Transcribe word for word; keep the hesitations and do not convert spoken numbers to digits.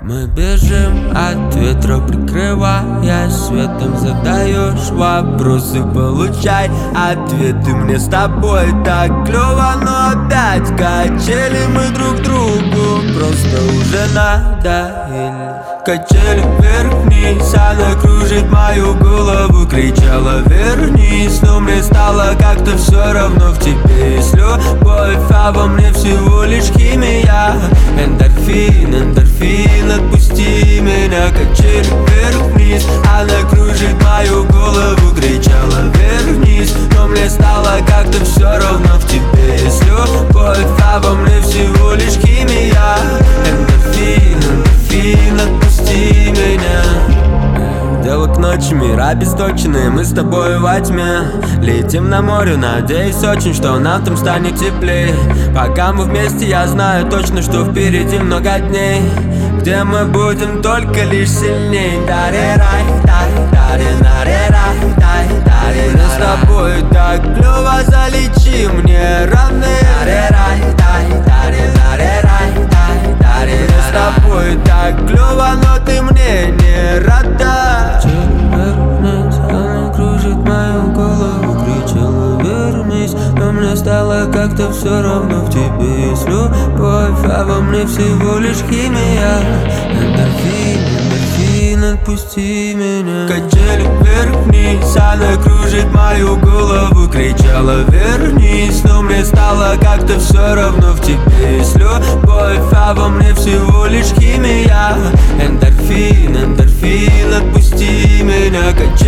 Мы бежим от ветра, прикрываясь светом. Задаешь вопросы, получай ответы. Мне с тобой так клёво, но опять качели мы друг другу просто уже надоели. Качели вверх-вниз, она кружит мою голову. Кричала вернись, но мне стало как-то все равно. В тебе есть любовь, а во мне всего лишь химия. Эндорфин, эндорфин, отпусти меня. Качели вверх-вниз, она кружит мою голову. Кричала вернись, но мне стало как-то все равно. В тебе есть любовь, а во мне всего лишь химия. Эндорфин, эндорфин, отпусти меня. Дело к ночи, мира обесточенные, мы с тобой во тьме. Летим на море, надеюсь очень, что нам там станет теплее. Пока мы вместе, я знаю точно, что впереди много дней, где мы будем только лишь сильней. Даре-рай, даре-даре-наре-рай, даре-даре. Мы с тобой так клёво, залечи мне раны. Даре-рай, даре-даре-наре-рай, даре-даре. Мы с тобой так клёво, но ты мне не рада. Вернись, она кружит мою голову. Кричала вернись, но мне стало как-то все равно. В тебе есть любовь, а во мне всего лишь химия. Эндорфин, эндорфин, отпусти меня. Качели вверх-вниз, она кружит мою голову. Кричала вернись, но мне стало как-то все равно. В тебе есть любовь, а во мне всего лишь химия. Эндорфин, эндорфин, отпусти меня. Качели